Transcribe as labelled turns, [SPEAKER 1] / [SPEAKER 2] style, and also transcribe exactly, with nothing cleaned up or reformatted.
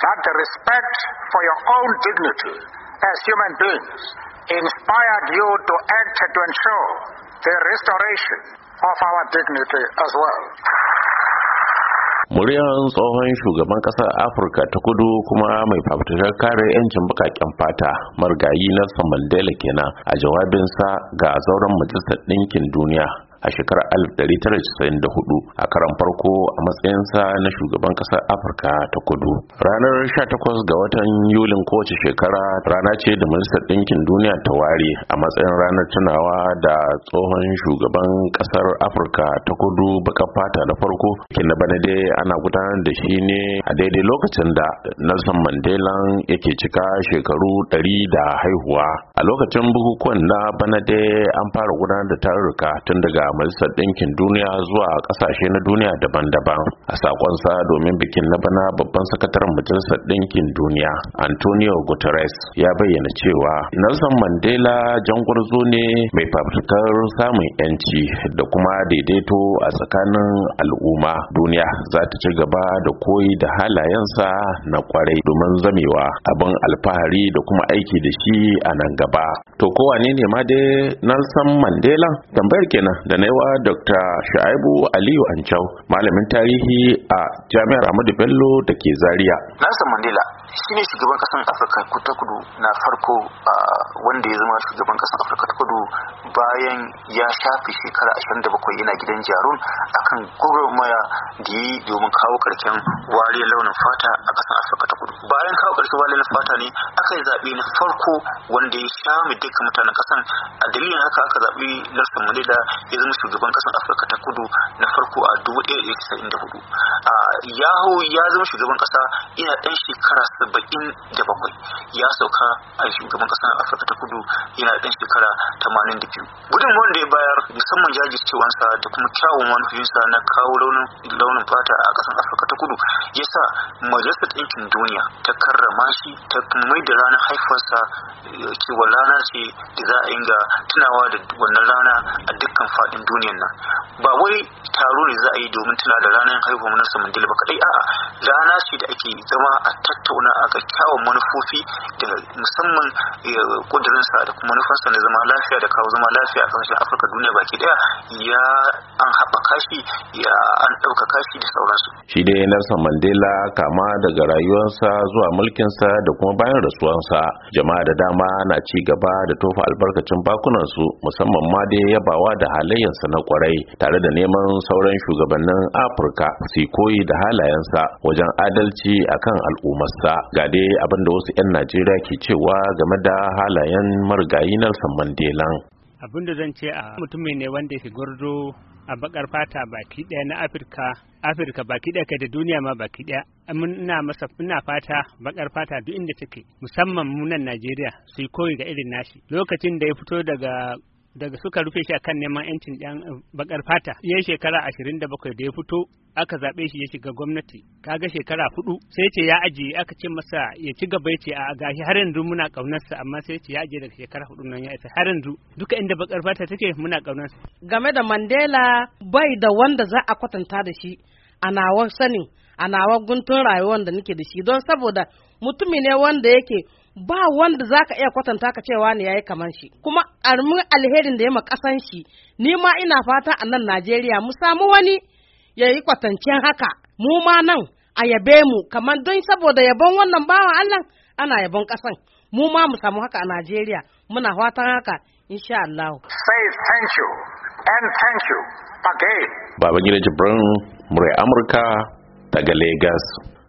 [SPEAKER 1] that the respect for your own dignity as human beings inspired you to act to ensure the restoration of our dignity as well.
[SPEAKER 2] Muryar tsohon shugaban ƙasar Afirka ta Kudu kuma mai fafutukar kare 'yancin baƙaƙen fata marigayi Nelson Mandela kenan a jawabinsa ga zauren Majalisar Ɗinkin Duniya a shekarar alif ɗari tara da casa'in da hudu a karan farko a matsayinsa na shugaban ƙasar Afirka ta Kudu. Ranar sha takwas ga watan Yulin kowace shekara rana ce da Majalisar Ɗinkin Duniya ta ware a matsayin ranar tunawa da tsohon shugaban ƙasar Afirka ta Kudu baƙar fata na farko. Kin na bana dai ana gudanar da shi ne a daidai lokacin da Nelson Mandela yake cika shekaru ɗari da haihuwa. A lokacin bukukuwan na bana dai an fara gudanar da tarurruka tun daga Majalisar Ɗinkin Duniya zuwa ƙasashe na duniya daban-daban. A sakonsa domin bikin na bana, babban sakataren Majalisar Ɗinkin Duniya Antonio Guterres ya bayyana cewa Nelson Mandela jangwarzo ne mai fafutukar samun yanci da kuma daidaito a tsakanin al'umma. Duniya za ta ci gaba da koyi da halayensa na kwarai domin zamewa abin alfahari da kuma aiki da shi a nan gaba. To kowane ne ma dai Nelson Mandela? Tambayar kenan da na wa Doctor Shu'aibu Aliyu Ancau, malamin tarihi a Jami'ar Ahmadu Bello da ke Zaria.
[SPEAKER 3] Nelson Mandela shine shugaban kasar Afirka ta Kudu na farko wanda ya zama shugaban kasar Afirka ta Kudu bayan ya shafe shekara ashirin da bakwai yana gidan jarun akan gwagwarmaya da yi domin kawo karshen wariyar launin fata a kasar Afirka ta Kudu. Bayan kawo karshen wariyar fata ne aka yi zaɓe na farko wanda ya shame dukkan mutanen kasan. A dalilin haka aka zaɓi Nelson Mandela ya zama shugaban kasar Afirka ta Kudu na farko a dubu ɗaya da casa'in da hudu. Yaho ya zama shugaban kasa ina ɗan shekara saba'in da bakwai, ya sauka a shugaban kasar Afirka ta Kudu yana ɗan shekara tamanin da biyu. Gudun wanda ya bayar musamman jajircewansa da kuma kyawun manufofinsa na kawo launin fata a kasar Afirka ta Kudu ya sa Majalisar Ɗinkin Duniya ta karrama shi ta mai da ranar haifarsa cewa rana ce da za a inga tunawa da wannan rana a dukkan faɗin duniyar nan. Ba wai taro ne za a yi domin tuna da ranar haihuwar Nelson Mandela ba kadai, a'a rana ce da ake zama a tattauna a ga kyawun manufofi da musamman kudurinsa da kuma manufarsa na zama lafiya da kawo zama lafiya a kasashen Afirka duniya baki daya ya an haɓaka shi ya an ɗaukaka shi da sauransu.
[SPEAKER 2] Shi dai Nelson Mandela kama daga rayuwarsa zuwa mulkinsa da kuma bayan rasuwarsa, jama'a da dama na ci gaba da tofa albarkacin bakunansu musamman ma dai yabawa da halayensa na kwarai tare da neman sauran shugabannin Afirka su koyi da halayensa wajen adalci akan al'ummarsa. Ga dai abinda wasu 'yan Najeriya ke cewa game da halayen marigayi Nelson Mandela.
[SPEAKER 4] Abin da zan ce a mutumin ne wanda ke gwarzo a bakar fata baki daya na Afirka Afirka baki daya kai da duniya ma baki daya. Ina masa ina fata bakar fata duk inda take musamman mu nan Najeriya su koyi ga irin nashi. Lokacin da ya fito daga daga suka rufe shi akan neman yancin ɗan bakar fata ya shekara ashirin da bakwai da ya fito aka zaɓe shi ya shiga gwamnati, kaga shekara hudu sai ce ya ajiye, aka ce masa ya ci gaba, ya ce a gashi har yanzu muna ƙaunarsa, amma sai ce ya ajiye daga shekara hudu nan ya isa har yanzu duka inda bakar fata take muna ƙaunarsa.
[SPEAKER 5] Game da Mandela bai da wanda za a kwatanta da shi a nawa sanin a nawa guntun rayuwar da nake da shi, don saboda mutumi ne wanda yake ba wanda za ka iya kwatanta ka cewa ne ya yi kamar shi, kuma ƙarmin alherin da ya ma ƙasan shi, ni ma ina fata a nan Najeriya mu samu wani ya yi kwatancen haka, mu ma nan a yabe mu, kamar don saboda yabon wannan bawan Allah ana yabon ƙasan, mu ma mu samu haka a Najeriya, muna fatan haka insha Allah.
[SPEAKER 1] Say thank you and thank you again.
[SPEAKER 2] Babangida Jibrin, Murai Amurka daga Lagos.